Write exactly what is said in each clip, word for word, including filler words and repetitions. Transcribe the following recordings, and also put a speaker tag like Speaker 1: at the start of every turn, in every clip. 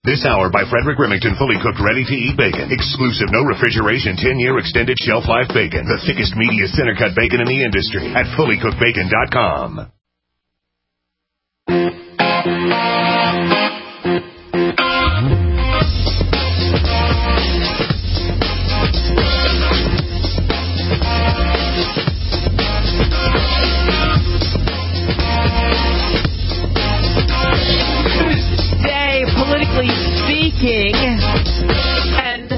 Speaker 1: This hour by Frederick Remington, fully cooked, ready-to-eat bacon. Exclusive, no refrigeration, ten-year extended shelf life bacon. The thickest, meatiest, center-cut bacon in the industry at fully cooked bacon dot com.
Speaker 2: And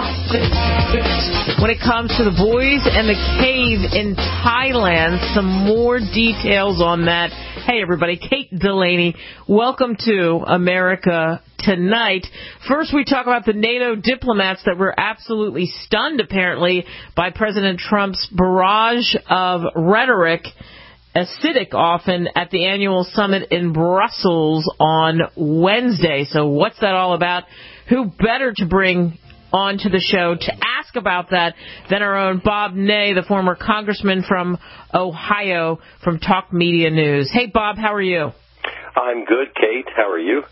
Speaker 2: when it comes to the boys and the cave in Thailand, some more details on that. Hey, everybody, Kate Delaney, welcome to America Tonight. First, we talk about the NATO diplomats that were absolutely stunned, apparently, by President Trump's barrage of rhetoric, acidic often, at the annual summit in Brussels on Wednesday. So what's that all about? Who better to bring on to the show to ask about that than our own Bob Ney, the former congressman from Ohio from Talk Media News. Hey, Bob, how are you?
Speaker 3: I'm good, Kate. How are you?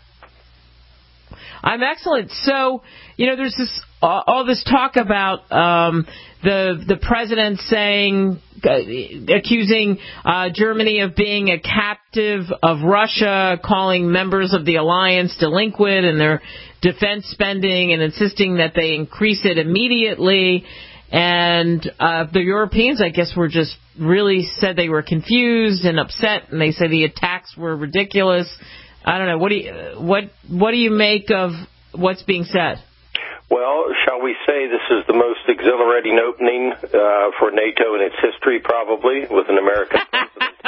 Speaker 2: I'm excellent. So, you know, there's this uh, all this talk about um, the the president saying, uh, accusing uh, Germany of being a captive of Russia, calling members of the alliance delinquent in their defense spending, and insisting that they increase it immediately. And uh, the Europeans, I guess, were just really said they were confused and upset, and they say the attacks were ridiculous. I don't know. What do you what what do you make of what's being said?
Speaker 3: Well, shall we say this is the most exhilarating opening uh, for NATO in its history, probably, with an American president.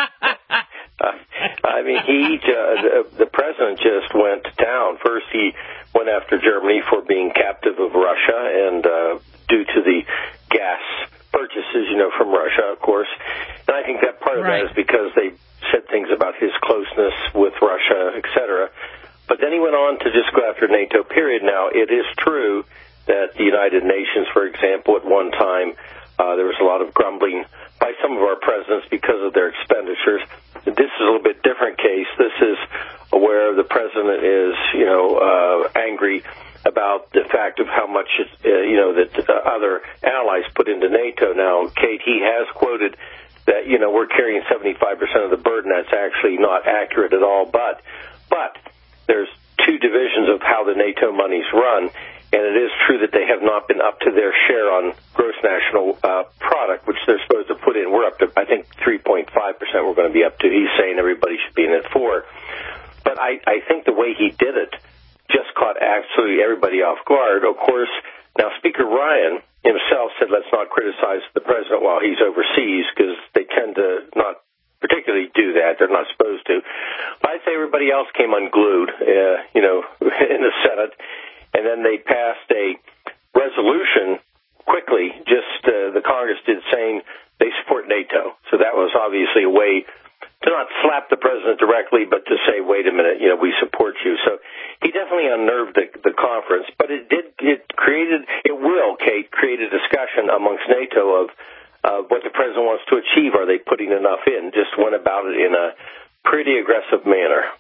Speaker 3: uh, I mean, he uh, the, the president just went to town. First, he went after Germany for being captive of Russia, and uh, due to the gas purchases, you know, from Russia, of course. And I think that part of
Speaker 2: right.
Speaker 3: that is because they said things about his closeness with Russia, et cetera. But then he went on to just go after NATO, period. Now, it is true that the United Nations, for example, at one time, uh, there was a lot of grumbling by some of our presidents because of their expenditures. This is a little bit different case. This is where the president is, you know, uh, angry about the fact of how much, uh, you know, that uh, other allies put into NATO. Now, Kate, he has quoted that, you know, we're carrying seventy-five percent of the burden. That's actually not accurate at all. But, but there's two divisions of how the NATO money's run, and it is true that they have not been up to their share on gross national uh, product, which they're supposed to put in. We're up to, I think, three point five percent we're going to be up to. He's saying everybody should be in at four. But I, I think the way he did it just caught absolutely everybody off guard. Of course, now Speaker Ryan himself said let's not criticize the president while he's overseas, because they tend to not particularly do that. They're not supposed to. But I'd say everybody else came unglued, uh, you know, in the Senate. And then they passed a resolution quickly, just uh, the Congress did, saying they support NATO. So that was obviously a way to not slap the president directly, but to say, wait a minute, you know, we support you. So he definitely unnerved the, the conference, but it did, it created, it will, Kate, create a discussion amongst NATO of uh, what the president wants to achieve. Are they putting enough in? Just went about it in a pretty aggressive manner.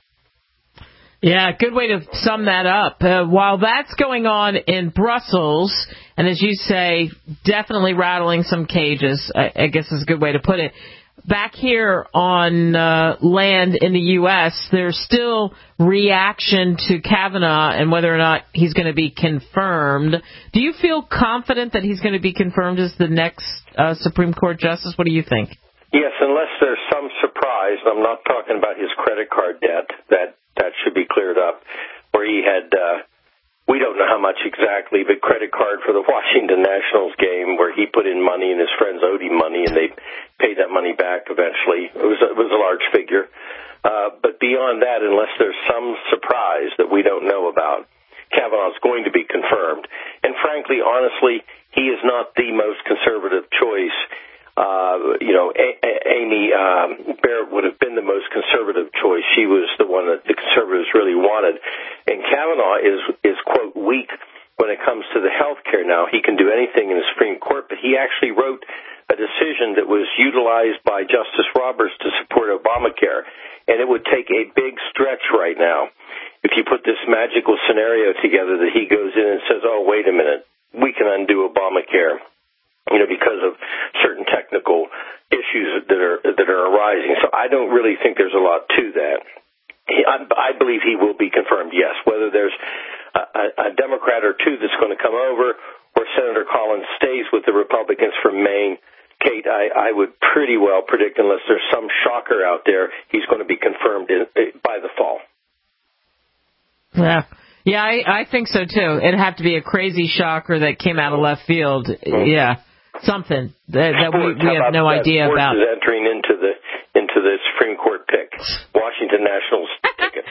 Speaker 2: Yeah, good way to sum that up. Uh, while that's going on in Brussels, and as you say, definitely rattling some cages, I, I guess is a good way to put it. Back here on uh, land in the U S, there's still reaction to Kavanaugh and whether or not he's going to be confirmed. Do you feel confident that he's going to be confirmed as the next uh, Supreme Court justice? What do you think?
Speaker 3: Yes, unless there's some surprise. I'm not talking about his credit card debt. That that should be cleared up. Where he had, uh, we don't know how much exactly, but credit card for the Washington Nationals game, where he put in money and his friends owed him money, and they paid that money back eventually. It was a, it was a large figure. Uh, but beyond that, unless there's some surprise that we don't know about, Kavanaugh's going to be confirmed. And frankly, honestly, he is not the most conservative choice. Uh, you know, A- A- Amy um, Barrett would have been the most conservative choice. She was the one that the conservatives really wanted. And Kavanaugh is, is quote, weak when it comes to the health care now. He can do anything in the Supreme Court, but he actually wrote a decision that was utilized by Justice Roberts to support Obamacare, and it would take a big stretch right now if you put this magical scenario together that he goes in and says, oh, wait a minute, we can undo Obamacare, you know, because of certain technical issues that are that are arising. So I don't really think there's a lot to that. He, I, I believe he will be confirmed, yes. Whether there's a, a Democrat or two that's going to come over or Senator Collins stays with the Republicans from Maine, Kate, I, I would pretty well predict, unless there's some shocker out there, he's going to be confirmed in, by the fall.
Speaker 2: Yeah. Yeah, I, I think so, too. It'd have to be a crazy shocker that came out of left field. Mm-hmm. Yeah, something that, that we, we have no that? idea
Speaker 3: Sports
Speaker 2: about.
Speaker 3: Is entering into the into the Supreme Court pick. Washington Nationals tickets.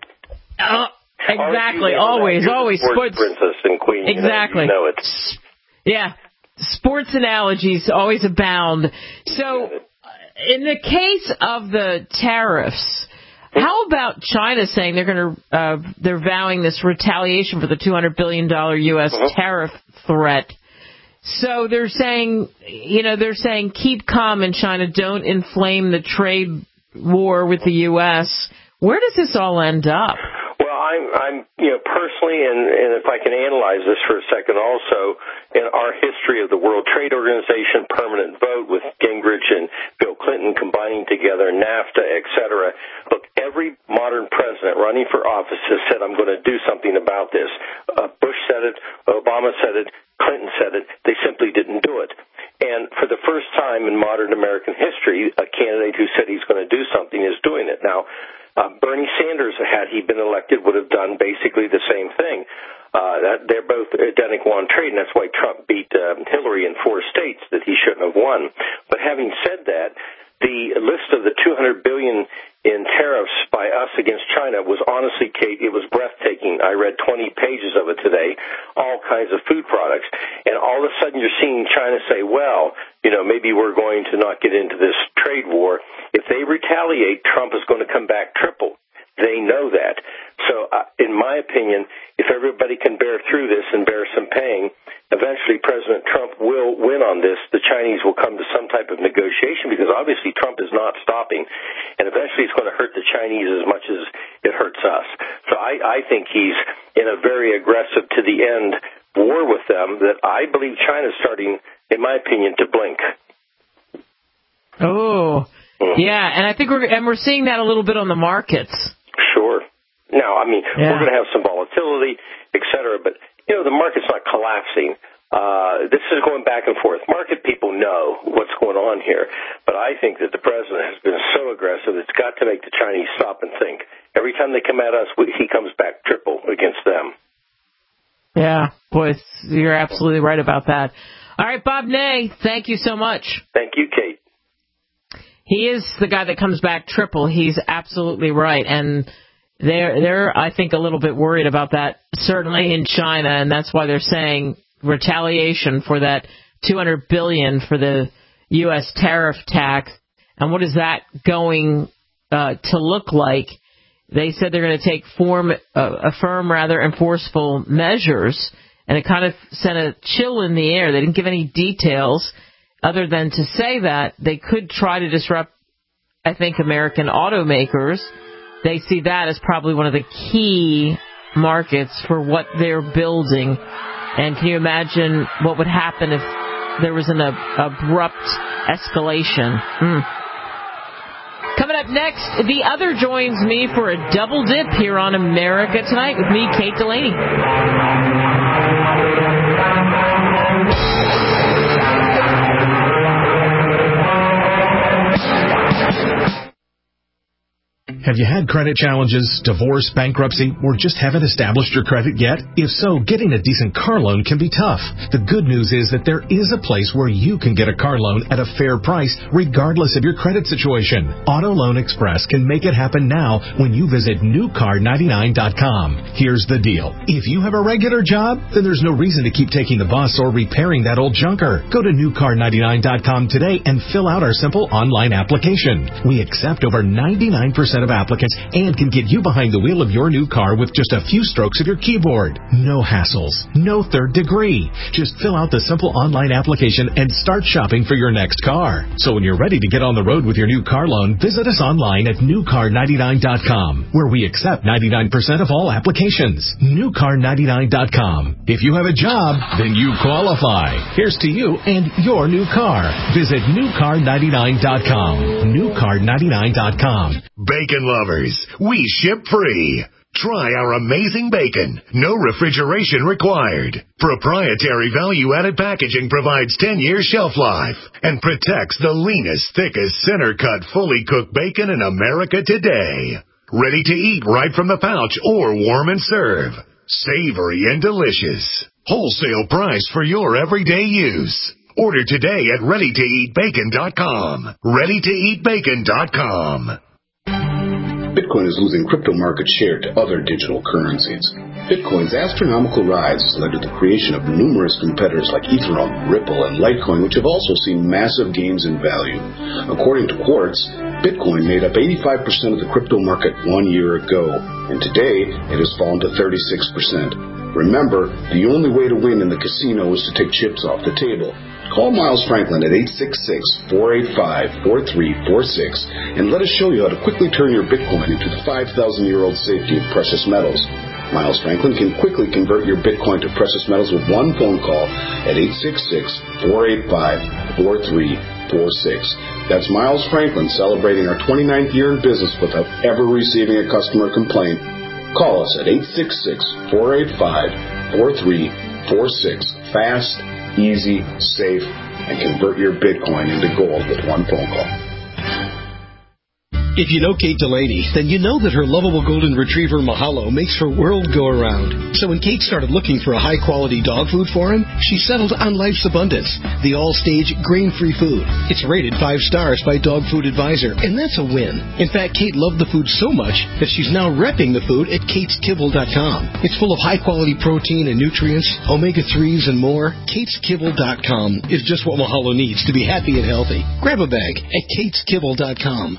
Speaker 2: Oh, exactly. Always, always.
Speaker 3: Sports, sports princess and queen.
Speaker 2: Exactly.
Speaker 3: You know, you know it.
Speaker 2: Yeah. Sports analogies always abound. So, in the case of the tariffs, how about China saying they're going to uh, they're vowing this retaliation for the two hundred billion dollars U S uh-huh. tariff threat? So they're saying, you know, they're saying keep calm in China, don't inflame the trade war with the U S. Where does this all end up?
Speaker 3: Well, I'm, I'm, you know, personally, and, and if I can analyze this for a second also, in our history of the World Trade Organization permanent vote with Gingrich and Bill Clinton combining together, NAFTA, et cetera, look, every modern president running for office has said, I'm going to do something about this. Uh, Bush said it, Obama said it, Clinton said it. They simply didn't do it. And for the first time in modern American history, a candidate who said he's going to do something is doing it. Now, Uh, Bernie Sanders, had he been elected, would have done basically the same thing. Uh, that, they're both identical on trade, and that's why Trump beat uh, Hillary in four states that he shouldn't have won. But having said that, the list of the two hundred billion dollars in tariffs by us against China was honestly, Kate, it was breathtaking. I read twenty pages of it today, all kinds of food products, and all of a sudden you're seeing China say, well, you know, maybe we're going to not get into this trade war. If they retaliate, Trump is going to come back triple. They know that. So, uh, in my opinion, if everybody can bear through this and bear some pain, eventually President Trump will win on this. The Chinese will come to some type of negotiation because obviously Trump is not stopping, and eventually it's going to hurt the Chinese as much as it hurts us. So I, I think he's in a very aggressive to the end war with them that I believe China's starting, in my opinion, to blink.
Speaker 2: Oh, mm-hmm. Yeah, and I think we're and we're seeing that a little bit on the markets.
Speaker 3: Sure. Now, I mean,
Speaker 2: yeah.
Speaker 3: we're going to have some volatility, et cetera, but, you know, the market's not collapsing. Uh, this is going back and forth. Market people know what's going on here, but I think that the president has been so aggressive, it's got to make the Chinese stop and think. Every time they come at us, we, he comes back triple against them.
Speaker 2: Yeah, boy, you're absolutely right about that. All right, Bob Ney, thank you so much.
Speaker 3: Thank you, Kate.
Speaker 2: He is the guy that comes back triple. He's absolutely right. And they're, they're, I think, a little bit worried about that, certainly in China, and that's why they're saying retaliation for that two hundred billion dollars for the U S tariff tax. And what is that going uh, to look like? They said they're going to take form, uh, firm, rather, enforceable measures, and it kind of sent a chill in the air. They didn't give any details other than to say that they could try to disrupt, I think, American automakers. They see that as probably one of the key markets for what they're building. And can you imagine what would happen if there was an ab- abrupt escalation? Mm. Coming up next, the other joins me for a double dip here on America Tonight with me, Kate Delaney.
Speaker 4: Have you had credit challenges, divorce, bankruptcy, or just haven't established your credit yet? If so, getting a decent car loan can be tough. The good news is that there is a place where you can get a car loan at a fair price, regardless of your credit situation. Auto Loan Express can make it happen now when you visit new car ninety-nine dot com. Here's the deal. If you have a regular job, then there's no reason to keep taking the bus or repairing that old junker. Go to new car ninety-nine dot com today and fill out our simple online application. We accept over ninety-nine percent of of applicants and can get you behind the wheel of your new car with just a few strokes of your keyboard. No hassles, no third degree. Just fill out the simple online application and start shopping for your next car. So when you're ready to get on the road with your new car loan, visit us online at new car ninety-nine dot com, where we accept ninety-nine percent of all applications. new car ninety-nine dot com. If you have a job, then you qualify. Here's to you and your new car. Visit new car ninety-nine dot com. new car ninety-nine dot com.
Speaker 1: Bacon lovers, we ship free. Try our amazing bacon. No refrigeration required. Proprietary value-added packaging provides ten-year shelf life and protects the leanest, thickest, center-cut, fully cooked bacon in America today. Ready to eat right from the pouch or warm and serve. Savory and delicious. Wholesale price for your everyday use. Order today at ready to eat bacon dot com. ready to eat bacon dot com.
Speaker 5: Bitcoin is losing crypto market share to other digital currencies. Bitcoin's astronomical rise has led to the creation of numerous competitors like Ethereum, Ripple, and Litecoin, which have also seen massive gains in value. According to Quartz, Bitcoin made up eighty-five percent of the crypto market one year ago, and today it has fallen to thirty-six percent. Remember, the only way to win in the casino is to take chips off the table. Call Miles Franklin at eight six six, four eight five, four three four six and let us show you how to quickly turn your Bitcoin into the five thousand year old safety of precious metals. Miles Franklin can quickly convert your Bitcoin to precious metals with one phone call at eight six six, four eight five, four three four six. That's Miles Franklin celebrating our twenty-ninth year in business without ever receiving a customer complaint. Call us at eight six six, four eight five, four three four six. Fast, easy, safe, and convert your Bitcoin into gold with one phone call.
Speaker 6: If you know Kate Delaney, then you know that her lovable golden retriever Mahalo makes her world go around. So when Kate started looking for a high-quality dog food for him, she settled on Life's Abundance, the all-stage grain-free food. It's rated five stars by Dog Food Advisor, and that's a win. In fact, Kate loved the food so much that she's now repping the food at kates kibble dot com. It's full of high-quality protein and nutrients, omega threes, and more. kates kibble dot com is just what Mahalo needs to be happy and healthy. Grab a bag at kates kibble dot com.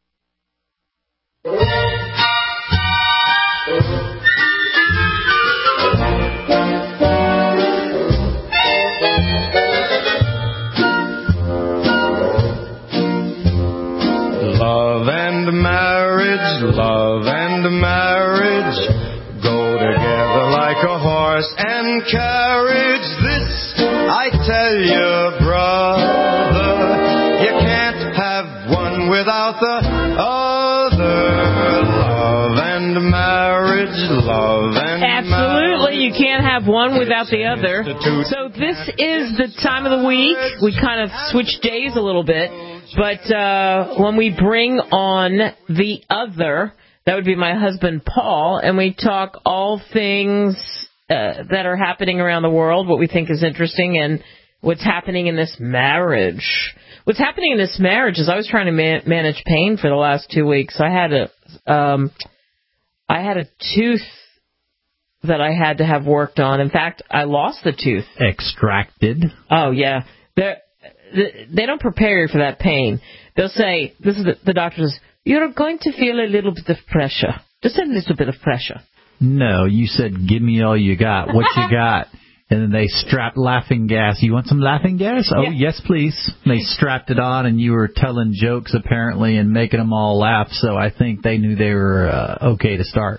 Speaker 7: Love and marriage, love and marriage go together like a horse and carriage. This I tell you, brother, you can't have one without the other. Love and marriage, love and
Speaker 2: Absolutely, you can't have one without the other. So this is the time of the week. We kind of switch days a little bit. But uh, when we bring on the other, that would be my husband, Paul, and we talk all things uh, that are happening around the world, what we think is interesting, and what's happening in this marriage. What's happening in this marriage is I was trying to man- manage pain for the last two weeks. I had a, um, I had a tooth that I had to have worked on. In fact, I lost the tooth.
Speaker 8: Extracted.
Speaker 2: Oh, yeah. They're, they don't prepare you for that pain. They'll say, this is the, the doctor says, you're going to feel a little bit of pressure. Just a little bit of pressure.
Speaker 8: No, you said, give me all you got. What you got? And then they strapped laughing gas. You want some laughing gas? Oh, yeah. Yes, please. They strapped it on, and you were telling jokes, apparently, and making them all laugh. So I think they knew they were uh, okay to start.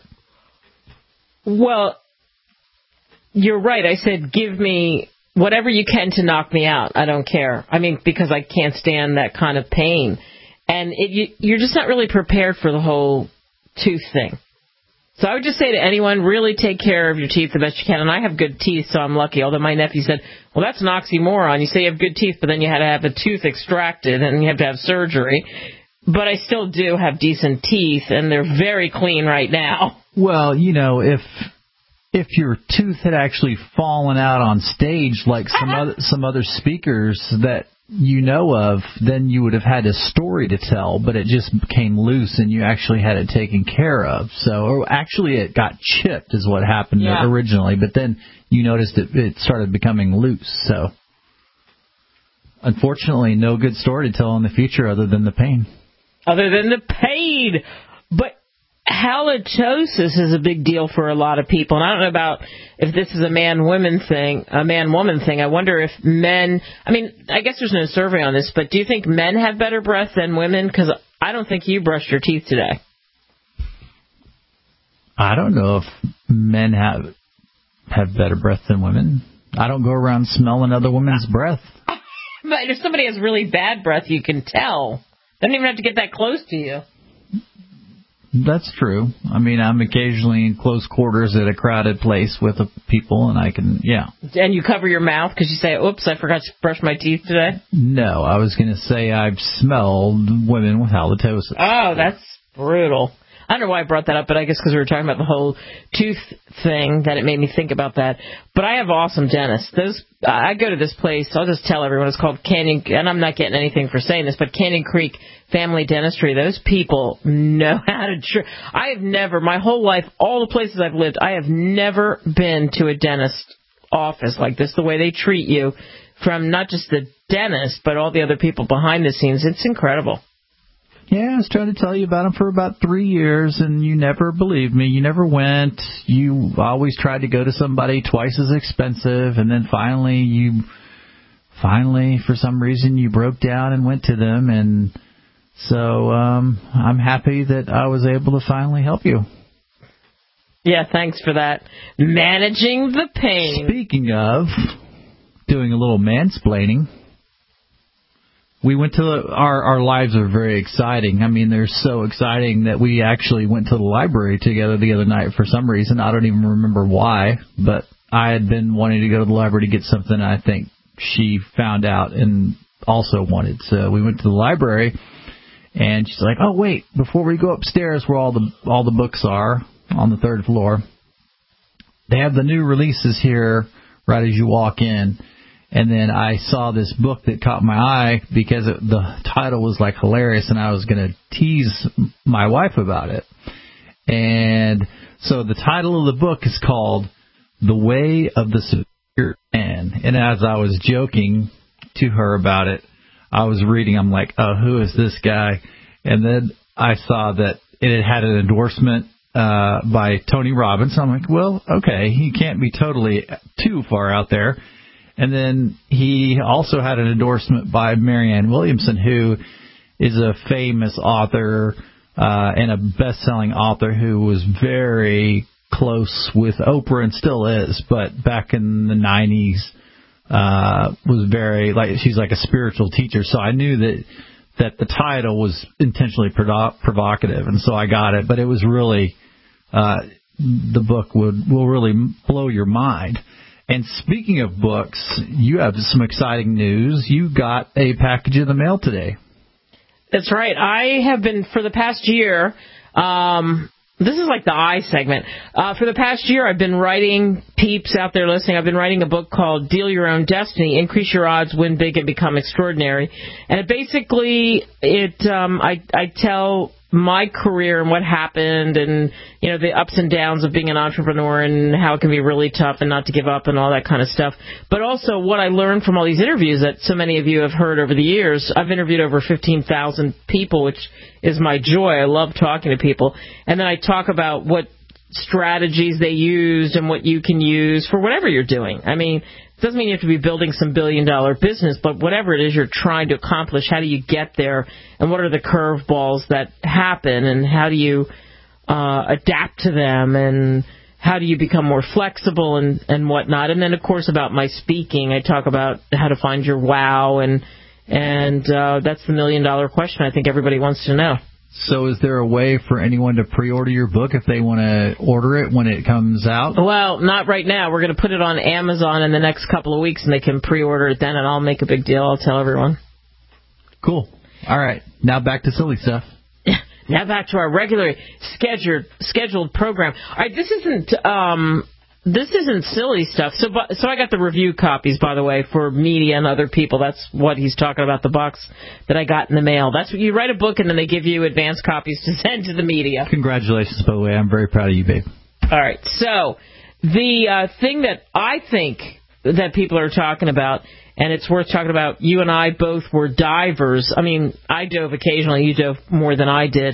Speaker 2: Well, you're right. I said, give me whatever you can to knock me out. I don't care. I mean, because I can't stand that kind of pain. And it, you, you're just not really prepared for the whole tooth thing. So I would just say to anyone, really take care of your teeth the best you can. And I have good teeth, so I'm lucky. Although my nephew said, well, that's an oxymoron. You say you have good teeth, but then you had to have a tooth extracted and you have to have surgery. But I still do have decent teeth, and they're very clean right now.
Speaker 8: Well, you know, if if your tooth had actually fallen out on stage like some other some other speakers that you know of, then you would have had a story to tell, but it just became loose and you actually had it taken care of. So, or actually it got chipped is what happened yeah. originally, but then you noticed it, it started becoming loose. So, unfortunately, no good story to tell in the future other than the pain.
Speaker 2: Other than the pain. But halitosis is a big deal for a lot of people, and I don't know about if this is a man-woman thing, a man-woman thing. I wonder if men, I mean, I guess there's no survey on this, but do you think men have better breath than women? Because I don't think you brushed your teeth today.
Speaker 8: I don't know if men have have better breath than women. I don't go around smelling other women's breath.
Speaker 2: But if somebody has really bad breath, you can tell. They don't even have to get that close to you.
Speaker 8: That's true. I mean, I'm occasionally in close quarters at a crowded place with people, and I can, yeah.
Speaker 2: And you cover your mouth because you say, oops, I forgot to brush my teeth today?
Speaker 8: No, I was going to say I've smelled women with halitosis.
Speaker 2: Oh, that's brutal. I don't know why I brought that up, but I guess because we were talking about the whole tooth thing that it made me think about that. But I have awesome dentists. Those I go to this place. I'll just tell everyone it's called Canyon, and I'm not getting anything for saying this, but Canyon Creek Family Dentistry. Those people know how to. Tr- I have never, my whole life, all the places I've lived, I have never been to a dentist office like this. The way they treat you, from not just the dentist, but all the other people behind the scenes, it's incredible.
Speaker 8: Yeah, I was trying to tell you about them for about three years, and you never believed me. You never went. You always tried to go to somebody twice as expensive, and then finally, you, finally, for some reason, you broke down and went to them, and so um, I'm happy that I was able to finally help you.
Speaker 2: Yeah, thanks for that. Managing the pain.
Speaker 8: Speaking of doing a little mansplaining, we went to the, our our lives are very exciting. I mean, they're so exciting that we actually went to the library together the other night for some reason. I don't even remember why, but I had been wanting to go to the library to get something I think she found out and also wanted. So we went to the library, and she's like, "Oh, wait, before we go upstairs where all the all the books are on the third floor, they have the new releases here right as you walk in." And then I saw this book that caught my eye because it, the title was like hilarious, and I was going to tease my wife about it. And so the title of the book is called The Way of the Superior Man. And as I was joking to her about it, I was reading, I'm like, oh, who is this guy? And then I saw that it had an endorsement uh, by Tony Robbins. I'm like, well, okay, he can't be totally too far out there. And then he also had an endorsement by Marianne Williamson, who is a famous author uh, and a best-selling author who was very close with Oprah and still is, but back in the nineties uh, was very, like, she's like a spiritual teacher. So I knew that that the title was intentionally provo- provocative, and so I got it. But it was really, uh, the book would will really blow your mind. And speaking of books, you have some exciting news. You got a package in the mail today.
Speaker 2: That's right. I have been, for the past year, um, this is like the I segment. Uh, for the past year, I've been writing, peeps out there listening, I've been writing a book called Deal Your Own Destiny, Increase Your Odds, Win Big, and Become Extraordinary. And it basically, it um, I, I tell my career and what happened and, you know, the ups and downs of being an entrepreneur and how it can be really tough and not to give up and all that kind of stuff. But also what I learned from all these interviews that so many of you have heard over the years. I've interviewed over fifteen thousand people, which is my joy. I love talking to people. And then I talk about what strategies they used and what you can use for whatever you're doing. I mean, it doesn't mean you have to be building some billion-dollar business, but whatever it is you're trying to accomplish, how do you get there, and what are the curveballs that happen, and how do you uh, adapt to them, and how do you become more flexible and, and whatnot. And then, of course, about my speaking, I talk about how to find your wow, and, and uh, that's the million-dollar question I think everybody wants to know.
Speaker 8: So is there a way for anyone to pre-order your book if they want to order it when it comes out?
Speaker 2: Well, not right now. We're going to put it on Amazon in the next couple of weeks, and they can pre-order it then, and I'll make a big deal. I'll tell everyone.
Speaker 8: Cool. All right. Now back to silly stuff.
Speaker 2: Now back to our regular scheduled scheduled program. All right, this isn't um, this isn't silly stuff. So, so I got the review copies, by the way, for media and other people. That's what he's talking about, the box that I got in the mail. That's what you write a book, and then they give you advance copies to send to the media.
Speaker 8: Congratulations, by the way. I'm very proud of you, babe.
Speaker 2: All right. So the uh, thing that I think that people are talking about, and it's worth talking about, you and I both were divers. I mean, I dove occasionally. You dove more than I did.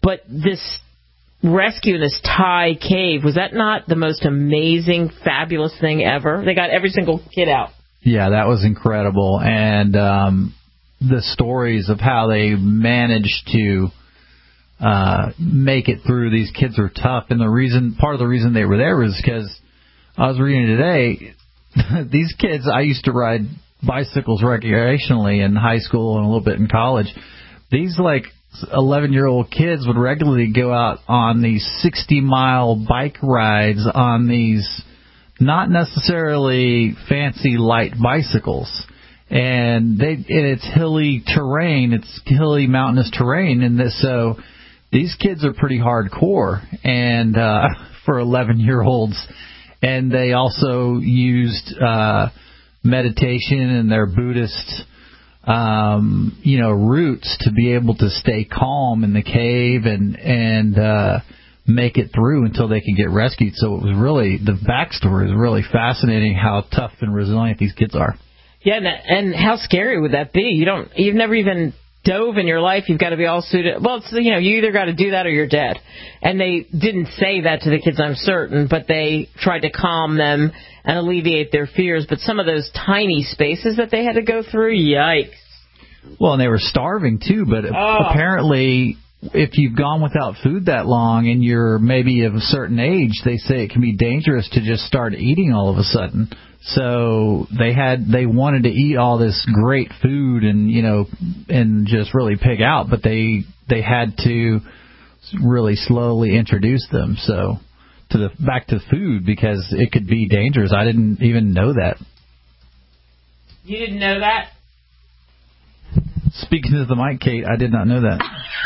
Speaker 2: But this rescue in this Thai cave, was that not the most amazing, fabulous thing ever? They got every single kid out.
Speaker 8: Yeah, that was incredible. And um, the stories of how they managed to uh, make it through. These kids are tough. And the reason, part of the reason they were there was because I was reading today, these kids, I used to ride bicycles recreationally in high school and a little bit in college. These, like, eleven-year-old kids would regularly go out on these sixty-mile bike rides on these not necessarily fancy light bicycles. And they and it's hilly terrain, it's hilly mountainous terrain, and this, so these kids are pretty hardcore and uh, for eleven-year-olds. And they also used uh, meditation and their Buddhist Um, you know, roots to be able to stay calm in the cave and and uh, make it through until they could get rescued. So it was really, the backstory is really fascinating, how tough and resilient these kids are.
Speaker 2: Yeah, and, and how scary would that be? You don't, you've never even dove in your life. You've got to be all suited. Well, it's, you know, you either got to do that or you're dead. And they didn't say that to the kids, I'm certain, but they tried to calm them and alleviate their fears. But some of those tiny spaces that they had to go through, yikes.
Speaker 8: Well, and they were starving too, but
Speaker 2: oh.
Speaker 8: apparently if you've gone without food that long and you're maybe of a certain age, they say it can be dangerous to just start eating all of a sudden. So they had, they wanted to eat all this great food and, you know, and just really pig out, but they, they had to really slowly introduce them. So to the, back to food, because it could be dangerous. I didn't even know that.
Speaker 2: You didn't know that?
Speaker 8: Speaking to the mic, Kate, I did not know that.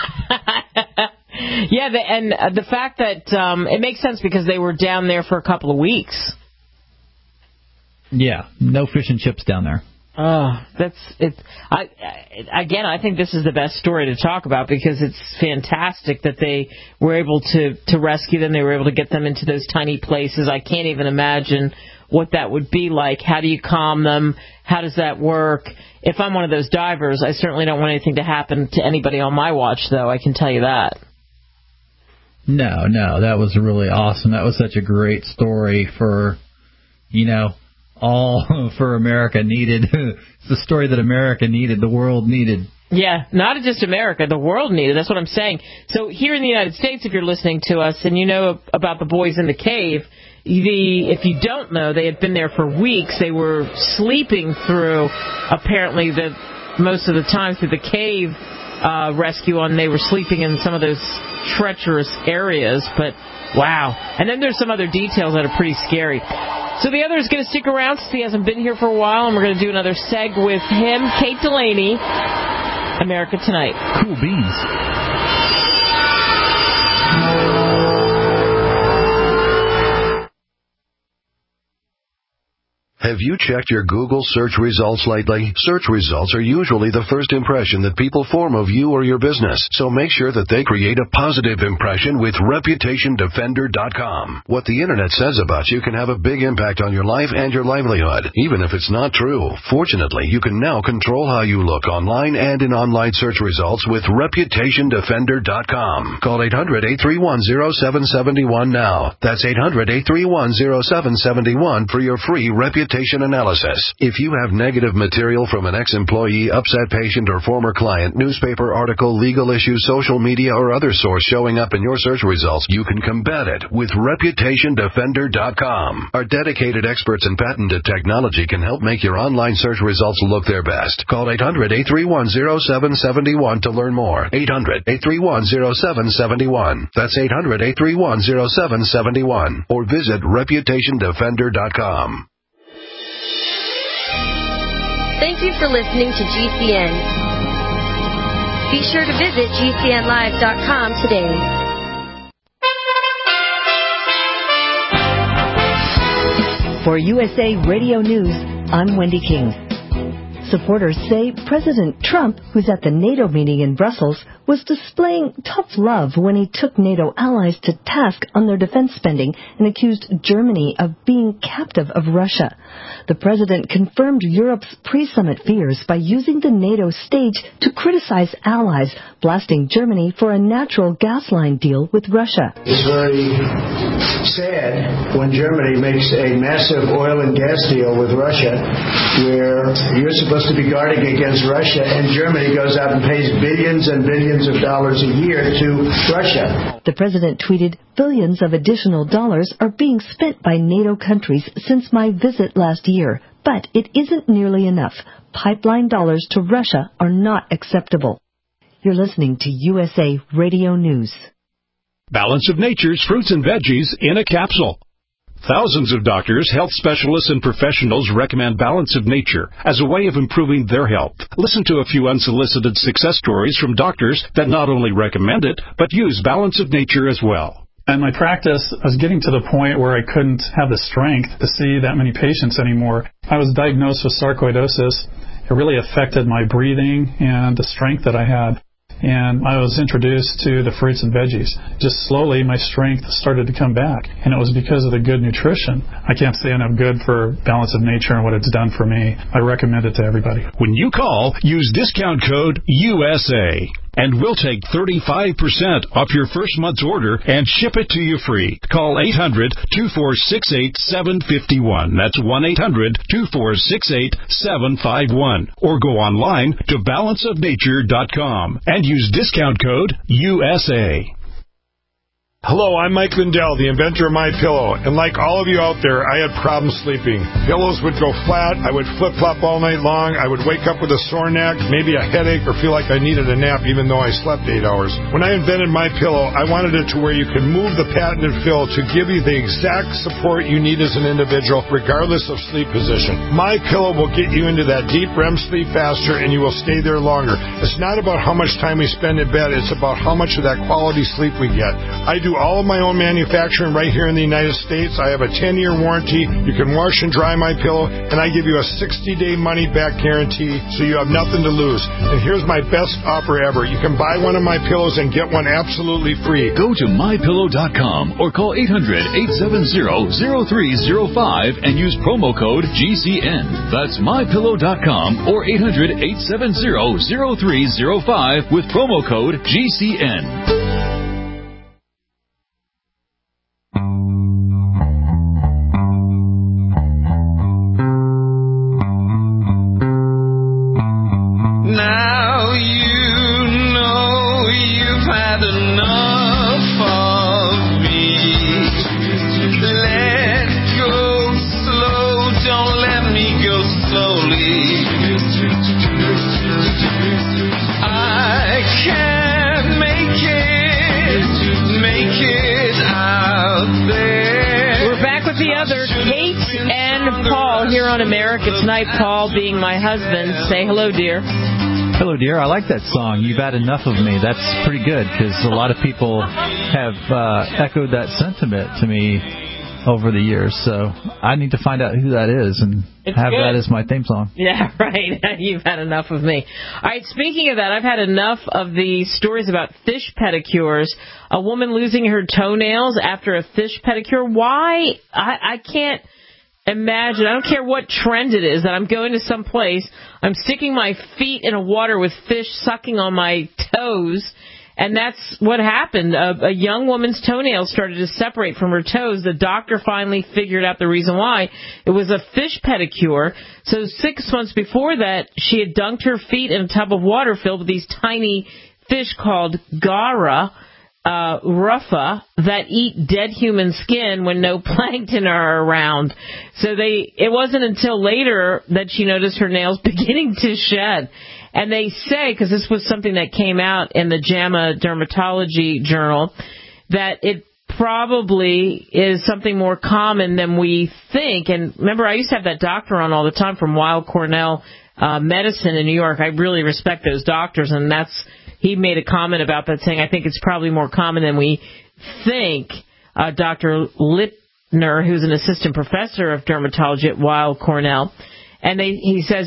Speaker 2: Yeah, the, and uh, the fact that um, it makes sense because they were down there for a couple of weeks.
Speaker 8: Yeah, no fish and chips down there.
Speaker 2: Oh, that's it. I, I again, I think this is the best story to talk about because it's fantastic that they were able to to rescue them. They were able to get them into those tiny places. I can't even imagine what that would be like. How do you calm them? How does that work? If I'm one of those divers, I certainly don't want anything to happen to anybody on my watch, though. I can tell you that.
Speaker 8: No, no, that was really awesome. That was such a great story for, you know, all for America needed. It's the story that America needed, the world needed.
Speaker 2: Yeah, not just America, the world needed. That's what I'm saying. So here in the United States, if you're listening to us and you know about the boys in the cave, the if you don't know, they had been there for weeks. They were sleeping through, apparently, the most of the time through the cave uh, rescue, and they were sleeping in some of those treacherous areas. But wow. And then there's some other details that are pretty scary. So the other is going to stick around since he hasn't been here for a while, and we're going to do another seg with him, Kate Delaney, America Tonight.
Speaker 8: Cool beans.
Speaker 9: Have you checked your Google search results lately? Search results are usually the first impression that people form of you or your business, so make sure that they create a positive impression with Reputation Defender dot com. What the Internet says about you can have a big impact on your life and your livelihood, even if it's not true. Fortunately, you can now control how you look online and in online search results with Reputation Defender dot com. Call eight hundred, eight three one, zero seven seven one now. That's eight hundred, eight three one, zero seven seven one for your free reputation analysis. If you have negative material from an ex-employee, upset patient, or former client, newspaper article, legal issue, social media, or other source showing up in your search results, you can combat it with Reputation Defender dot com. Our dedicated experts in patented technology can help make your online search results look their best. Call eight hundred, eight three one, zero seven seven one to learn more. eight hundred, eight three one, zero seven seven one. That's eight hundred, eight three one, zero seven seven one. Or visit Reputation Defender dot com.
Speaker 10: Thank you for listening to G C N. Be sure to visit G C N live dot com today.
Speaker 11: For U S A Radio News, I'm Wendy King. Supporters say President Trump, who's at the NATO meeting in Brussels, was displaying tough love when he took NATO allies to task on their defense spending and accused Germany of being captive of Russia. The president confirmed Europe's pre-summit fears by using the NATO stage to criticize allies, blasting Germany for a natural gas line deal with Russia.
Speaker 12: It's very sad when Germany makes a massive oil and gas deal with Russia where you're supposed to be guarding against Russia and Germany goes out and pays billions and billions of dollars a year to Russia.
Speaker 11: The president tweeted, "Billions of additional dollars are being spent by NATO countries since my visit last year, but it isn't nearly enough. Pipeline dollars to Russia are not acceptable." You're listening to U S A Radio News.
Speaker 13: Balance of Nature's fruits and veggies in a capsule. Thousands of doctors, health specialists, and professionals recommend Balance of Nature as a way of improving their health. Listen to a few unsolicited success stories from doctors that not only recommend it, but use Balance of Nature as well.
Speaker 14: And my practice, I was getting to the point where I couldn't have the strength to see that many patients anymore. I was diagnosed with sarcoidosis. It really affected my breathing and the strength that I had. And I was introduced to the fruits and veggies. Just slowly, my strength started to come back. And it was because of the good nutrition. I can't say enough good for Balance of Nature and what it's done for me. I recommend it to everybody.
Speaker 13: When you call, use discount code U S A. And we'll take thirty-five percent off your first month's order and ship it to you free. Call eight hundred, two four six eight, seven five one. That's one eight hundred, two four six eight, seven five one. Or go online to balance of nature dot com and use discount code U S A.
Speaker 15: Hello, I'm Mike Lindell, the inventor of MyPillow, and like all of you out there, I had problems sleeping. Pillows would go flat, I would flip-flop all night long, I would wake up with a sore neck, maybe a headache, or feel like I needed a nap even though I slept eight hours. When I invented MyPillow, I wanted it to where you can move the patented fill to give you the exact support you need as an individual, regardless of sleep position. MyPillow will get you into that deep R E M sleep faster, and you will stay there longer. It's not about how much time we spend in bed, it's about how much of that quality sleep we get. I do all of my own manufacturing right here in the United States. I have a ten-year warranty. You can wash and dry my pillow, and I give you a sixty-day money-back guarantee, so you have nothing to lose. And here's my best offer ever. You can buy one of my pillows and get one absolutely free.
Speaker 16: Go to my pillow dot com or call eight hundred, eight seven zero, zero three zero five and use promo code G C N. That's my pillow dot com or eight hundred, eight seven zero, zero three zero five with promo code G C N.
Speaker 2: America Tonight, Paul being my husband. Say hello, dear.
Speaker 8: Hello, dear. I like that song, You've Had Enough of Me. That's pretty good because a lot of people have uh, echoed that sentiment to me over the years. So I need to find out who that is and it's have good. That as my theme song.
Speaker 2: Yeah, right. You've had enough of me. All right, speaking of that, I've had enough of the stories about fish pedicures. A woman losing her toenails after a fish pedicure. Why? I, I can't imagine. I don't care what trend it is that I'm going to some place, I'm sticking my feet in a water with fish sucking on my toes, and that's what happened. A, a young woman's toenails started to separate from her toes. The doctor finally figured out the reason why. It was a fish pedicure. So six months before that, she had dunked her feet in a tub of water filled with these tiny fish called Gara, Uh, ruffa, that eat dead human skin when no plankton are around. So they, it wasn't until later that she noticed her nails beginning to shed. And they say, because this was something that came out in the JAMA Dermatology Journal, that it probably is something more common than we think. And remember, I used to have that doctor on all the time from Weill Cornell uh, Medicine in New York. I really respect those doctors, and that's he made a comment about that, saying, I think it's probably more common than we think. Uh, Doctor Lipner, who's an assistant professor of dermatology at Weill Cornell, and they, he says, you know,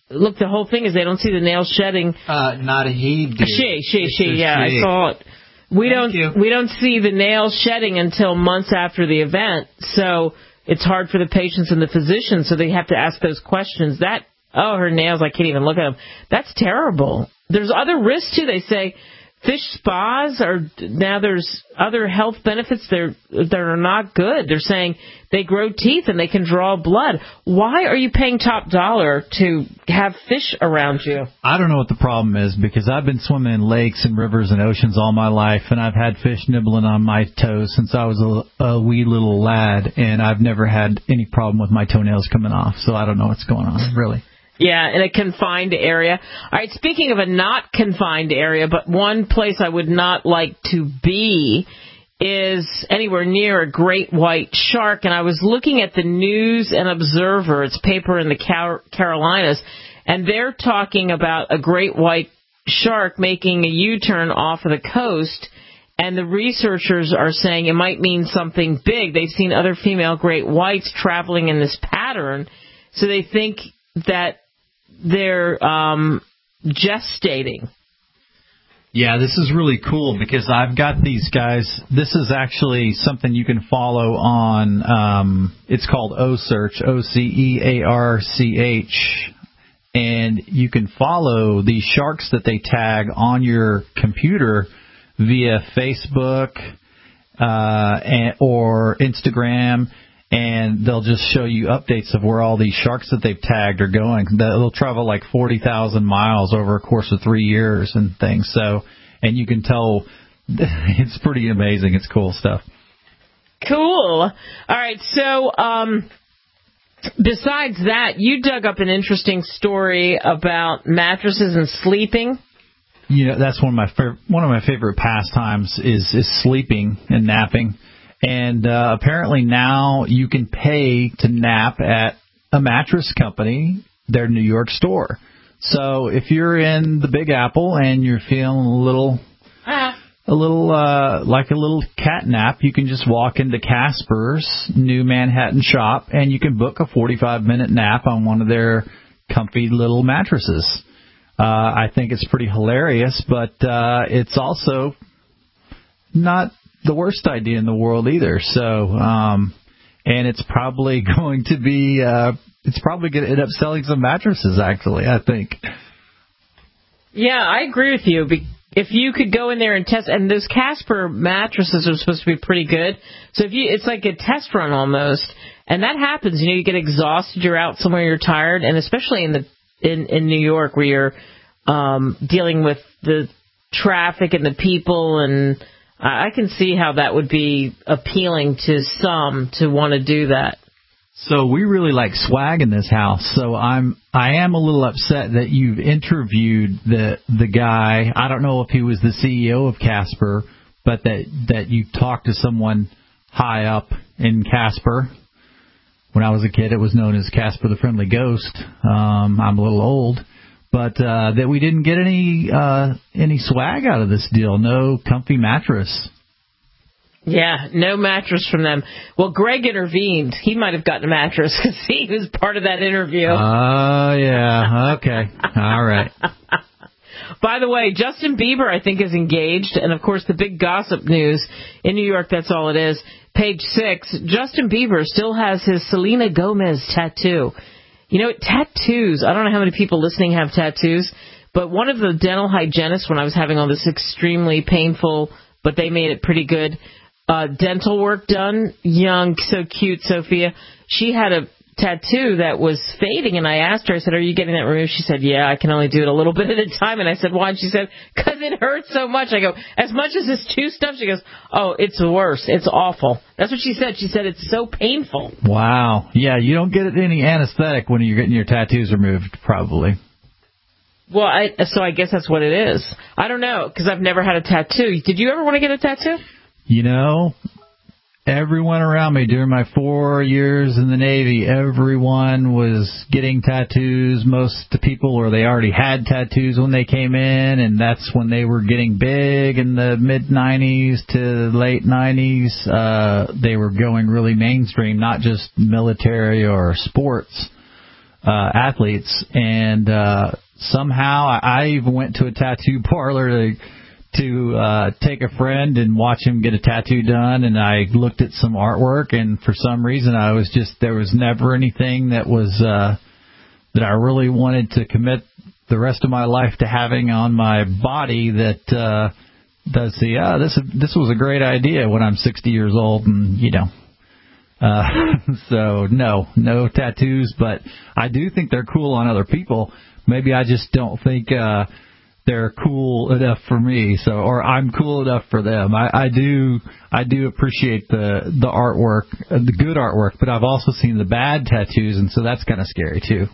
Speaker 2: look, the whole thing is they don't see the nails shedding.
Speaker 8: Uh, not a he, dude.
Speaker 2: She, she,
Speaker 8: It's
Speaker 2: she.
Speaker 8: a
Speaker 2: Yeah,
Speaker 8: she.
Speaker 2: I saw it. We
Speaker 8: Thank
Speaker 2: don't
Speaker 8: you.
Speaker 2: we don't see the nails shedding until months after the event, so it's hard for the patients and the physicians. So they have to ask those questions. That oh, her nails, I can't even look at them. That's terrible. There's other risks too. They say fish spas are now. There's other health benefits there that are not good. They're saying they grow teeth and they can draw blood. Why are you paying top dollar to have fish around you?
Speaker 8: I don't know what the problem is, because I've been swimming in lakes and rivers and oceans all my life, and I've had fish nibbling on my toes since I was a, a wee little lad, and I've never had any problem with my toenails coming off. So I don't know what's going on, really.
Speaker 2: Yeah, in a confined area. All right, speaking of a not confined area, but one place I would not like to be is anywhere near a great white shark. And I was looking at the News and Observer, it's paper in the Car- Carolinas, and they're talking about a great white shark making a U-turn off of the coast. And the researchers are saying it might mean something big. They've seen other female great whites traveling in this pattern, so they think that they're um, gestating.
Speaker 8: Yeah, this is really cool because I've got these guys. This is actually something you can follow on, um, it's called OCearch, O C E A R C H. And you can follow these sharks that they tag on your computer via Facebook uh, and, or Instagram. And they'll just show you updates of where all these sharks that they've tagged are going. They'll travel like forty thousand miles over a course of three years and things. So, and you can tell it's pretty amazing. It's cool stuff.
Speaker 2: Cool. All right. So, um, besides that, you dug up an interesting story about mattresses and sleeping.
Speaker 8: You know, that's one of my fav- one of my favorite pastimes is is sleeping and napping. And uh, apparently now you can pay to nap at a mattress company, their New York store. So if you're in the Big Apple and you're feeling a little, a little uh, like a little cat nap, you can just walk into Casper's new Manhattan shop and you can book a forty-five minute nap on one of their comfy little mattresses. Uh, I think it's pretty hilarious, but uh, it's also not the worst idea in the world either. So, um, and it's probably going to be, uh, it's probably going to end up selling some mattresses, actually, I think.
Speaker 2: Yeah, I agree with you. If you could go in there and test, and those Casper mattresses are supposed to be pretty good. So if you, it's like a test run almost, and that happens. You know, you get exhausted, you're out somewhere, you're tired, and especially in the in in New York where you're um, dealing with the traffic and the people and I can see how that would be appealing to some to want to do that.
Speaker 8: So we really like swag in this house. So I'm I am a little upset that you've interviewed the the guy. I don't know if he was the C E O of Casper, but that that you talked to someone high up in Casper. When I was a kid, it was known as Casper the Friendly Ghost. Um, I'm a little old. But uh, that we didn't get any uh, any swag out of this deal. No comfy mattress.
Speaker 2: Yeah, no mattress from them. Well, Greg intervened. He might have gotten a mattress because he was part of that interview.
Speaker 8: Oh, uh, yeah. Okay. All right.
Speaker 2: By the way, Justin Bieber, I think, is engaged. And, of course, the big gossip news in New York, that's all it is. Page six, Justin Bieber still has his Selena Gomez tattoo. You know, tattoos, I don't know how many people listening have tattoos, but one of the dental hygienists, when I was having all this extremely painful, but they made it pretty good, uh, dental work done, young, so cute, Sophia, she had a tattoo that was fading, and I asked her, I said, are you getting that removed? She said, yeah, I can only do it a little bit at a time. And I said, why? And she said, because it hurts so much. I go, as much as this two stuff? She goes, oh, it's worse. It's awful. That's what she said. She said it's so painful.
Speaker 8: Wow. Yeah, you don't get any anesthetic when you're getting your tattoos removed, probably.
Speaker 2: Well, I, so I guess that's what it is. I don't know, because I've never had a tattoo. Did you ever want to get a tattoo?
Speaker 8: You know, everyone around me during my four years in the Navy, everyone was getting tattoos. Most people, or they already had tattoos when they came in, and that's when they were getting big in the mid nineties to late nineties. Uh, they were going really mainstream, not just military or sports. uh, athletes, and uh, somehow I, I even went to a tattoo parlor to to uh, take a friend and watch him get a tattoo done, and I looked at some artwork, and for some reason I was just, there was never anything that was uh, that I really wanted to commit the rest of my life to having on my body that uh, does see, ah, this this was a great idea when I'm sixty years old, and you know. Uh, so no, no tattoos, but I do think they're cool on other people. Maybe I just don't think uh, they're cool enough for me, so or I'm cool enough for them. I, I do, I do appreciate the the artwork, the good artwork, but I've also seen the bad tattoos, and so that's kind of scary too.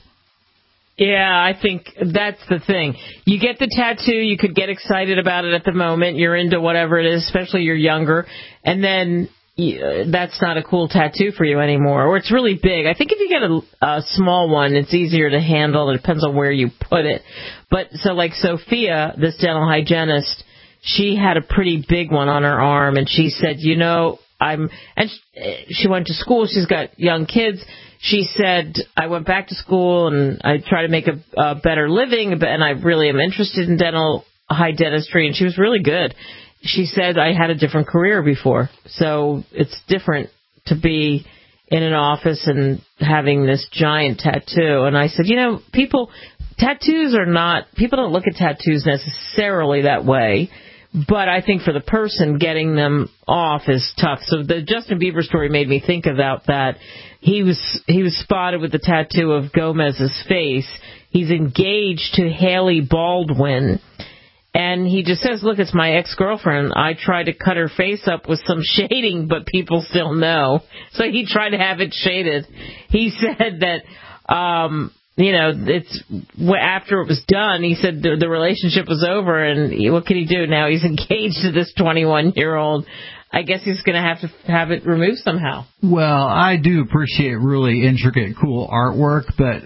Speaker 2: Yeah, I think that's the thing. You get the tattoo, you could get excited about it at the moment. You're into whatever it is, especially you're younger, and then that's not a cool tattoo for you anymore, or it's really big. I think if you get a, a small one, it's easier to handle. It depends on where you put it. But so like Sophia, this dental hygienist, she had a pretty big one on her arm, and she said, you know, I'm, and she went to school. She's got young kids. She said, I went back to school and I try to make a, a better living, and I really am interested in dental hygienistry, and she was really good. She said, I had a different career before, so it's different to be in an office and having this giant tattoo. And I said, you know, people, tattoos are not, people don't look at tattoos necessarily that way, but I think for the person, getting them off is tough. So the Justin Bieber story made me think about that. He was he was spotted with the tattoo of Gomez's face. He's engaged to Haley Baldwin. And he just says, look, it's my ex-girlfriend. I tried to cut her face up with some shading, but people still know. So he tried to have it shaded. He said that, um, you know, it's after it was done, he said the, the relationship was over, and what can he do now? He's engaged to this twenty-one-year-old. I guess he's going to have to have it removed somehow.
Speaker 8: Well, I do appreciate really intricate, cool artwork, but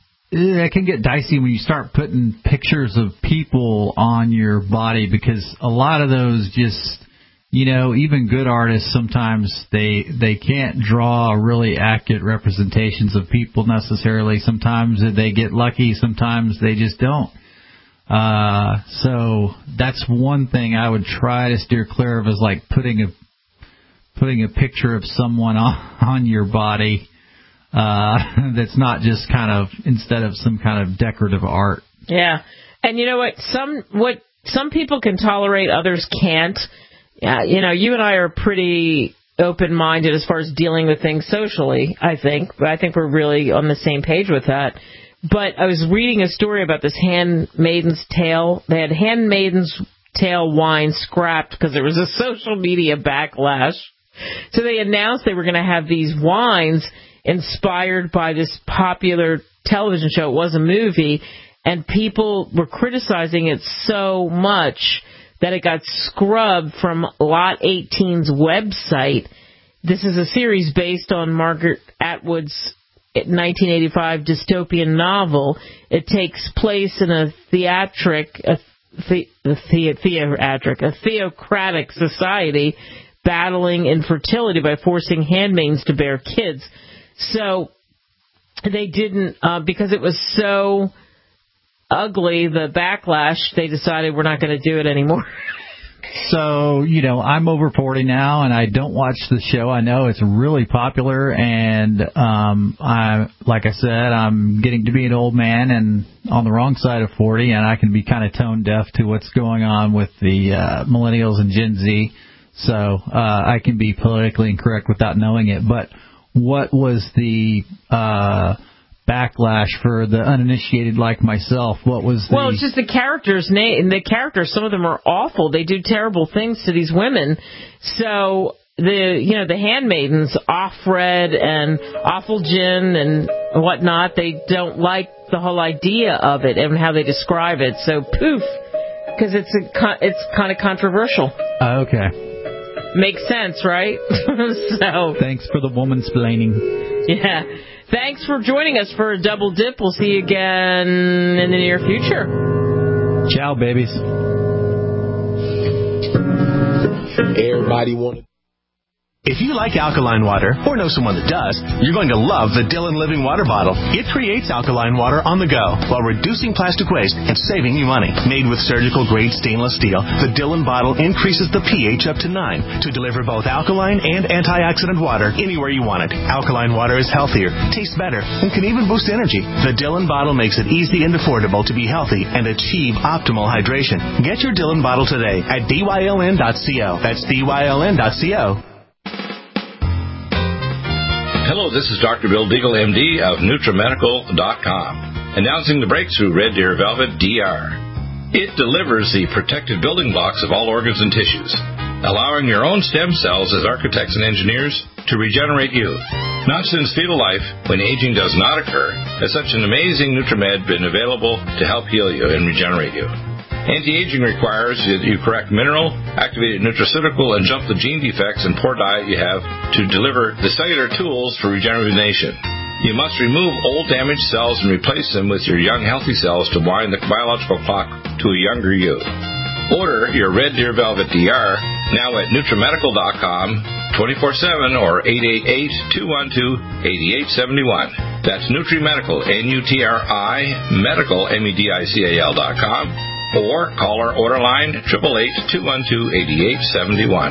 Speaker 8: it can get dicey when you start putting pictures of people on your body, because a lot of those just, you know, even good artists, sometimes they they can't draw really accurate representations of people necessarily. Sometimes they get lucky, sometimes they just don't. Uh, so that's one thing I would try to steer clear of, is like putting a putting a picture of someone on, on your body. Uh, that's not just kind of, instead of some kind of decorative art.
Speaker 2: Yeah. And you know what? Some, what some people can tolerate, others can't. Yeah, you know, you and I are pretty open-minded as far as dealing with things socially, I think. I think we're really on the same page with that. But I was reading a story about this Handmaid's Tale. They had Handmaid's Tale wine scrapped because there was a social media backlash. So they announced they were going to have these wines inspired by this popular television show. It was a movie, and people were criticizing it so much that it got scrubbed from Lot eighteen's website. This is a series based on Margaret Atwood's nineteen eighty-five dystopian novel. It takes place in a theatric, a, the, the, theatric, a theocratic society battling infertility by forcing handmaids to bear kids. So they didn't, uh, because it was so ugly, the backlash, they decided we're not going to do it anymore.
Speaker 8: So, you know, I'm over forty now, and I don't watch the show. I know it's really popular, and um, I, like I said, I'm getting to be an old man and on the wrong side of forty, and I can be kind of tone deaf to what's going on with the uh, millennials and Gen Z. So uh, I can be politically incorrect without knowing it. But what was the uh, backlash for the uninitiated like myself? What was the...
Speaker 2: Well, it's just the characters' name. The characters, some of them are awful. They do terrible things to these women. So the you know the handmaidens, Offred and Offulgin and whatnot, they don't like the whole idea of it and how they describe it. So poof, because it's a it's kind of controversial.
Speaker 8: Uh, okay.
Speaker 2: Makes sense, right? So
Speaker 8: thanks for the woman-splaining.
Speaker 2: Yeah. Thanks for joining us for a double dip. We'll see you again in the near future.
Speaker 8: Ciao, babies.
Speaker 17: Everybody wanted If you like alkaline water, or know someone that does, you're going to love the Dillon Living Water Bottle. It creates alkaline water on the go while reducing plastic waste and saving you money. Made with surgical-grade stainless steel, the Dillon bottle increases the pH up to nine to deliver both alkaline and antioxidant water anywhere you want it. Alkaline water is healthier, tastes better, and can even boost energy. The Dillon bottle makes it easy and affordable to be healthy and achieve optimal hydration. Get your Dillon bottle today at D Y L N dot co. That's D Y L N dot co.
Speaker 18: Hello, this is Doctor Bill Deagle, M D of NutriMedical dot com, announcing the breakthrough Red Deer Velvet D R. It delivers the protective building blocks of all organs and tissues, allowing your own stem cells as architects and engineers to regenerate you. Not since fetal life, when aging does not occur, has such an amazing NutriMed been available to help heal you and regenerate you. Anti-aging requires that you correct mineral, activated nutraceutical, and jump the gene defects and poor diet you have to deliver the cellular tools for rejuvenation. You must remove old damaged cells and replace them with your young healthy cells to wind the biological clock to a younger you. Order your Red Deer Velvet D R now at NutriMedical dot com twenty-four seven or eight eight eight, two one two, eight eight seven one. That's NutriMedical, N U T R I, medical, M E D I C A L dot com. Or call our order line, eight eight eight, two one two, eight eight seven one.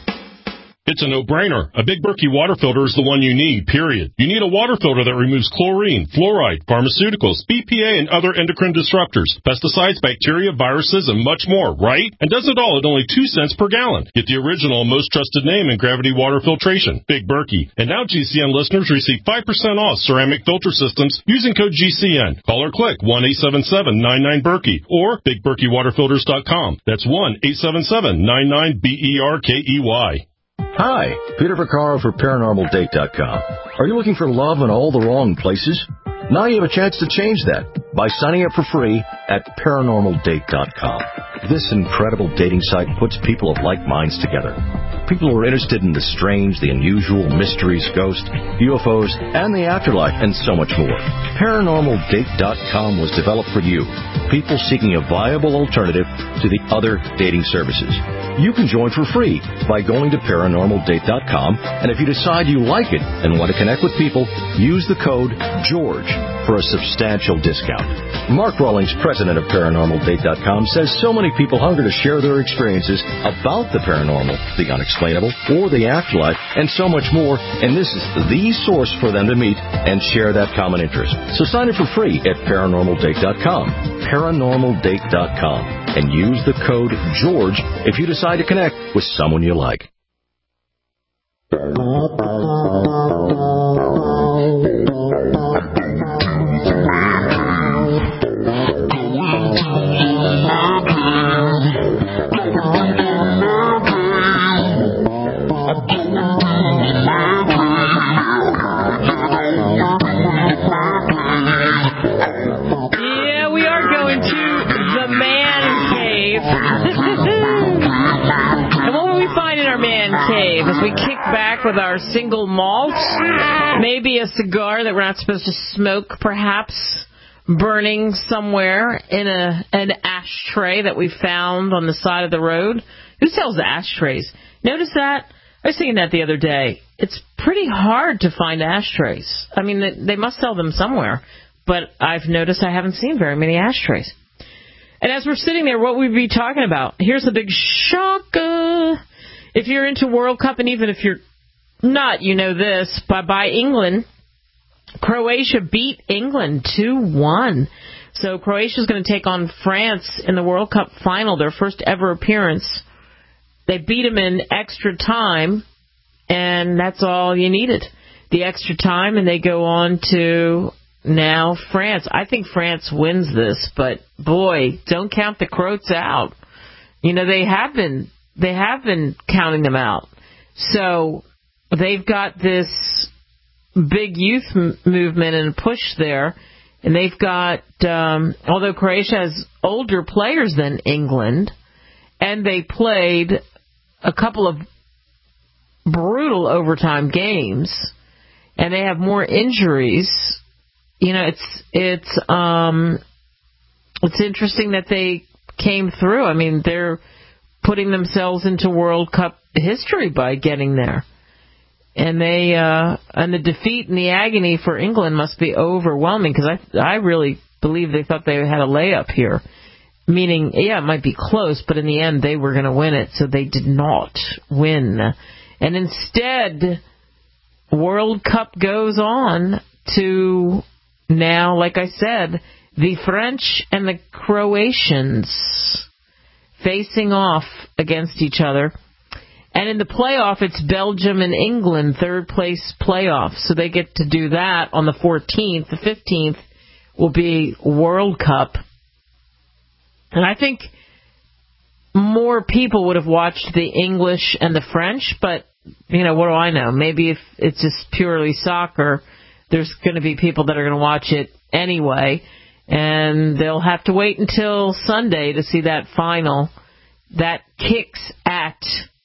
Speaker 19: It's a no-brainer. A Big Berkey water filter is the one you need, period. You need a water filter that removes chlorine, fluoride, pharmaceuticals, B P A, and other endocrine disruptors, pesticides, bacteria, viruses, and much more, right? And does it all at only two cents per gallon. Get the original, most trusted name in gravity water filtration, Big Berkey. And now G C N listeners receive five percent off ceramic filter systems using code G C N. Call or click one eight seven seven, nine nine, Berkey or Big Berkey Water Filters dot com. That's one eight seven seven, nine nine, B E R K E Y.
Speaker 20: Hi, Peter Vaccaro for Paranormal Date dot com. Are you looking for love in all the wrong places? Now you have a chance to change that by signing up for free at Paranormal Date dot com. This incredible dating site puts people of like minds together. People who are interested in the strange, the unusual, mysteries, ghosts, U F Os, and the afterlife, and so much more. Paranormal Date dot com was developed for you, people seeking a viable alternative to the other dating services. You can join for free by going to Paranormal Date dot com, and if you decide you like it and want to connect with people, use the code GEORGE for a substantial discount. Mark Rawlings, president of Paranormal Date dot com, says so many people hunger to share their experiences about the paranormal, the unexplainable, or the afterlife, and so much more, and this is the source for them to meet and share that common interest. So sign up for free at Paranormal Date dot com, Paranormal Date dot com, and use the code GEORGE if you decide to connect with someone you like.
Speaker 2: Yeah, we are going to the man cave. And what will we find in our man cave as we kick back with our single malts? Maybe a cigar that we're not supposed to smoke, perhaps burning somewhere in a an ashtray that we found on the side of the road. Who sells ashtrays? Notice that? I was thinking that the other day. It's pretty hard to find ashtrays. I mean, they, they must sell them somewhere, but I've noticed I haven't seen very many ashtrays. And as we're sitting there, what we'd be talking about, here's the big shocker. If you're into World Cup, and even if you're not, you know this, bye-bye England. Croatia beat England two one. So Croatia's going to take on France in the World Cup final, their first ever appearance. They beat them in extra time, and that's all you needed. The extra time, and they go on to now France. I think France wins this, but boy, don't count the Croats out. You know, they have been they have been counting them out. So they've got this big youth m- movement and push there, and they've got, um, although Croatia has older players than England, and they played a couple of brutal overtime games, and they have more injuries. You know, it's it's um, it's interesting that they came through. I mean, they're putting themselves into World Cup history by getting there. And they uh, and the defeat and the agony for England must be overwhelming, because I I really believe they thought they had a layup here. Meaning, yeah, it might be close, but in the end they were going to win it, so they did not win. And instead, World Cup goes on to now, like I said, the French and the Croatians facing off against each other. And in the playoff, it's Belgium and England, third place playoff. So they get to do that on the fourteenth. The fifteenth will be World Cup. And I think more people would have watched the English and the French, but, you know, what do I know? Maybe if it's just purely soccer, there's going to be people that are going to watch it anyway, and they'll have to wait until Sunday to see that final. That kicks at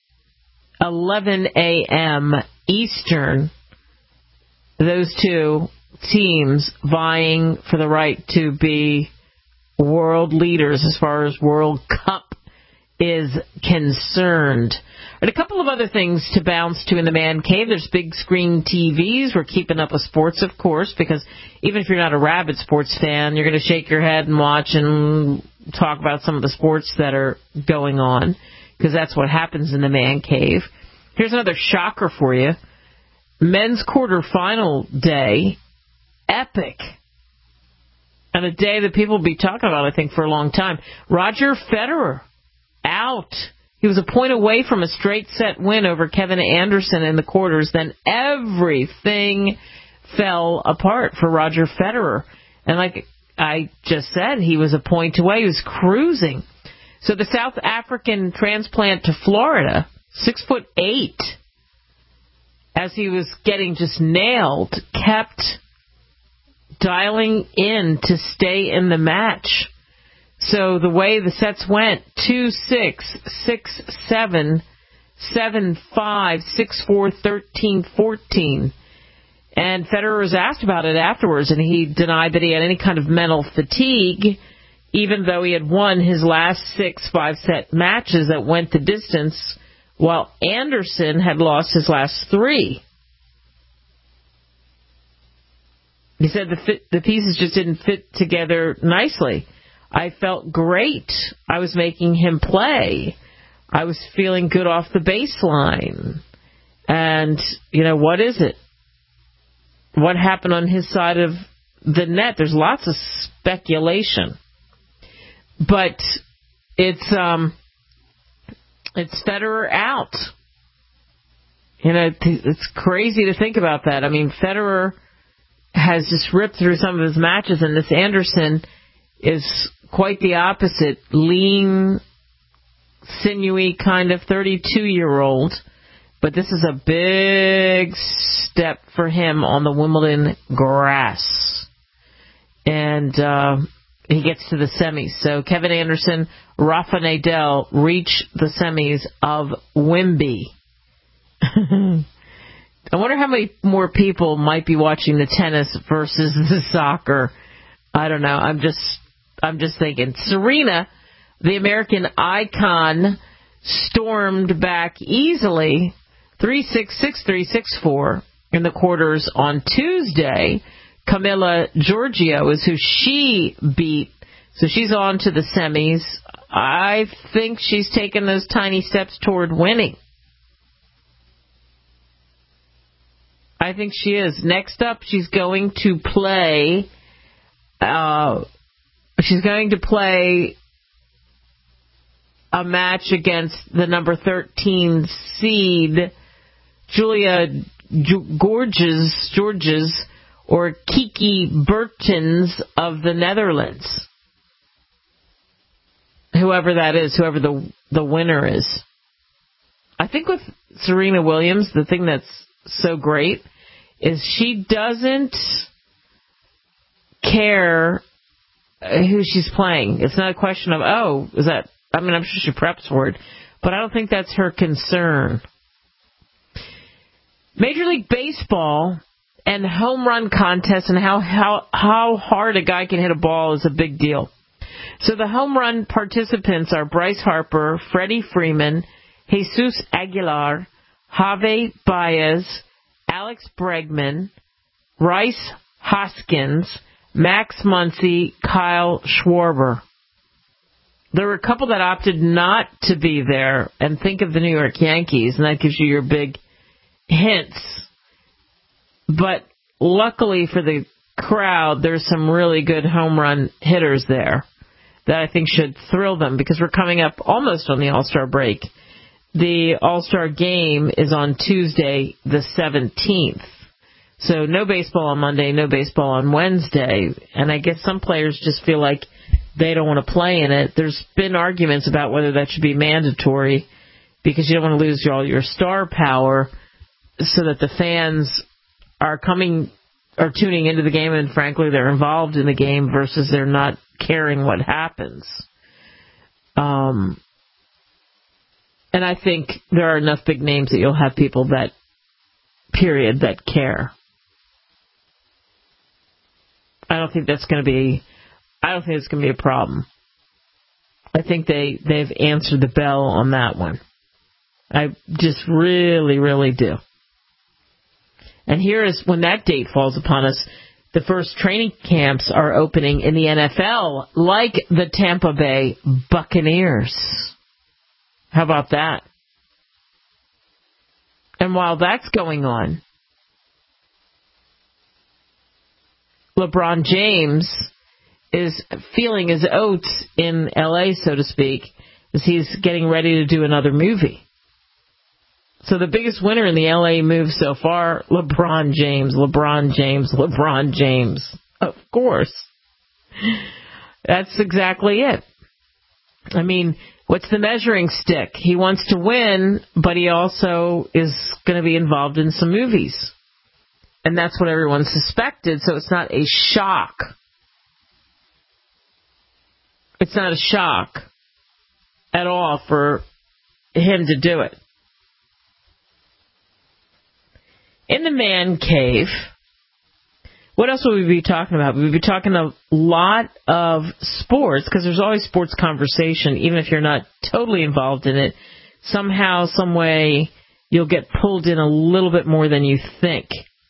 Speaker 2: eleven a.m. Eastern. Those two teams vying for the right to be world leaders as far as World Cup is concerned. And a couple of other things to bounce to in the man cave. There's big screen T Vs. We're keeping up with sports, of course, because even if you're not a rabid sports fan, you're going to shake your head and watch and talk about some of the sports that are going on, because that's what happens in the man cave. Here's another shocker for you. Men's quarterfinal day. Epic. And a day that people will be talking about, I think, for a long time. Roger Federer, out. He was a point away from a straight-set win over Kevin Anderson in the quarters. Then everything fell apart for Roger Federer. And like I just said, he was a point away. He was cruising. So the South African transplant to Florida, six foot eight, as he was getting just nailed, kept dialing in to stay in the match. So the way the sets went, two six, six seven, seven five, six four, thirteen fourteen. And Federer was asked about it afterwards, and he denied that he had any kind of mental fatigue, even though he had won his last six five-set matches that went the distance, while Anderson had lost his last three. He said the fit, the pieces just didn't fit together nicely. I felt great. I was making him play. I was feeling good off the baseline. And, you know, what is it? What happened on his side of the net? There's lots of speculation. But it's um, it's Federer out. You know, it's crazy to think about that. I mean, Federer has just ripped through some of his matches, and this Anderson is quite the opposite. Lean, sinewy kind of thirty-two-year-old. But this is a big step for him on the Wimbledon grass. And uh, he gets to the semis. So Kevin Anderson, Rafa Nadal reach the semis of Wimby. I wonder how many more people might be watching the tennis versus the soccer. I don't know. I'm just I'm just thinking. Serena, the American icon, stormed back easily three six, six three, six four in the quarters on Tuesday. Camila Giorgio is who she beat. So she's on to the semis. I think she's taken those tiny steps toward winning. I think she is. Next up, she's going to play. Uh, she's going to play a match against the number thirteen seed, Julia Georges, Georges, or Kiki Bertens of the Netherlands. Whoever that is, whoever the the winner is. I think with Serena Williams, the thing that's so great is she doesn't care who she's playing. It's not a question of, oh, is that, I mean, I'm sure she preps for it, but I don't think that's her concern. Major League Baseball and home run contests and how, how, how hard a guy can hit a ball is a big deal. So the home run participants are Bryce Harper, Freddie Freeman, Jesus Aguilar, Javi Baez, Alex Bregman, Bryce Hoskins, Max Muncy, Kyle Schwarber. There were a couple that opted not to be there, and think of the New York Yankees, and that gives you your big hints. But luckily for the crowd, there's some really good home run hitters there that I think should thrill them, because we're coming up almost on the All-Star break. The All-Star game is on Tuesday the seventeenth. So no baseball on Monday, no baseball on Wednesday. And I guess some players just feel like they don't want to play in it. There's been arguments about whether that should be mandatory, because you don't want to lose all your star power, so that the fans are coming are tuning into the game, and frankly they're involved in the game versus they're not caring what happens. Um, and I think there are enough big names that you'll have people that, period, that care. I don't think that's going to be, I don't think it's going to be a problem. I think they, they've answered the bell on that one. I just really, really do. And here is when that date falls upon us. The first training camps are opening in the N F L, like the Tampa Bay Buccaneers. How about that? And while that's going on, LeBron James is feeling his oats in L A, so to speak, as he's getting ready to do another movie. So the biggest winner in the L A move so far, LeBron James, LeBron James, LeBron James. Of course. That's exactly it. I mean, what's the measuring stick? He wants to win, but he also is going to be involved in some movies. And that's what everyone suspected, so it's not a shock. It's not a shock at all for him to do it. In the man cave, what else would we be talking about? We'd be talking a lot of sports, because there's always sports conversation, even if you're not totally involved in it. Somehow, some way, you'll get pulled in a little bit more than you think.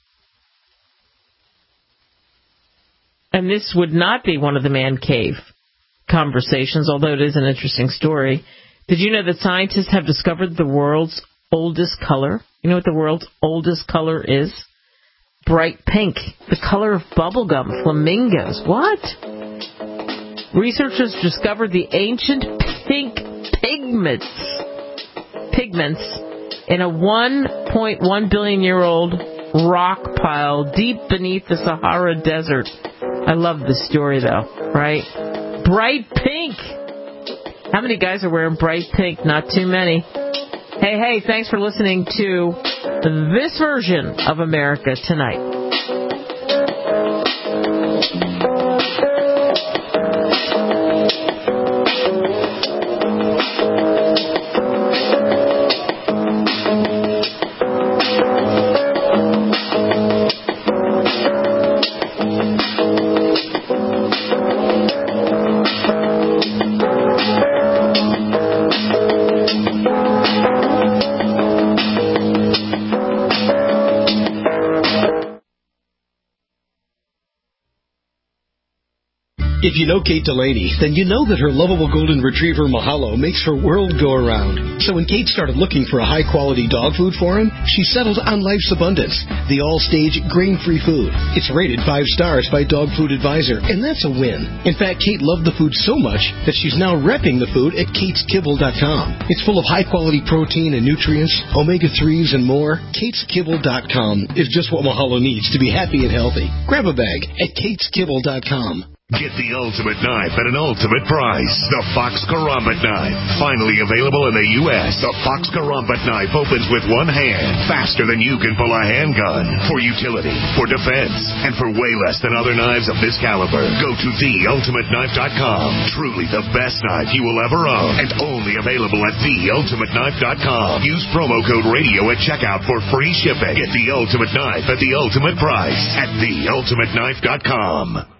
Speaker 2: And this would not be one of the man cave conversations, although it is an interesting story. Did you know that scientists have discovered the world's oldest color? You know what the world's oldest color is? Bright pink, the color of bubblegum, flamingos. What? Researchers discovered the ancient pink pigments pigments in a one point one billion year old rock pile deep beneath the Sahara Desert. I love this story, though, right? Bright pink. How many guys are wearing bright pink? Not too many. Hey, hey, thanks for listening to this version of America Tonight.
Speaker 6: If you know Kate Delaney, then you know that her lovable golden retriever Mahalo makes her world go around. So when Kate started looking for a high-quality dog food for him, she settled on Life's Abundance, the all-stage grain-free food. It's rated five stars by Dog Food Advisor, and that's a win. In fact, Kate loved the food so much that she's now repping the food at kates kibble dot com. It's full of high-quality protein and nutrients, omega threes, and more. kates kibble dot com is just what Mahalo needs to be happy and healthy. Grab a bag at kates kibble dot com.
Speaker 1: Get the ultimate knife at an ultimate price. The Fox Karambit knife. Finally available in the U S The Fox Karambit knife opens with one hand, faster than you can pull a handgun. For utility, for defense, and for way less than other knives of this caliber. Go to the ultimate knife dot com. Truly the best knife you will ever own. And only available at the ultimate knife dot com. Use promo code radio at checkout for free shipping. Get the ultimate knife at the ultimate price at the ultimate knife dot com.